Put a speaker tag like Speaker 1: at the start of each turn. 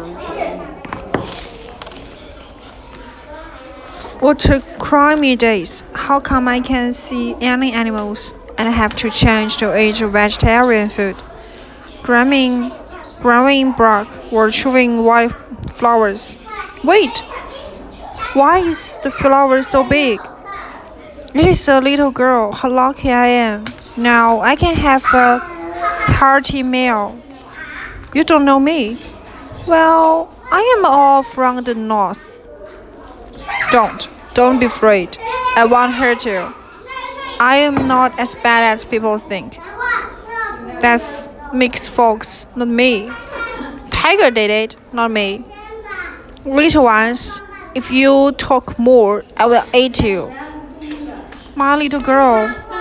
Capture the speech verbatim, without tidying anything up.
Speaker 1: What a crimy days. How come I can't see any animals and have to change to eat vegetarian food? Growing, growing brock or chewing white flowers. Wait, why is the flower so big? It is a little girl. How lucky I am. Now I can have a hearty meal. You don't know me? Well, I am all from the north. Don't. Don't be afraid. I won't hurt you. I am not as bad as people think. That's mixed folks, not me. Tiger did it, not me. Little ones, if you talk more, I will eat you. My little girl,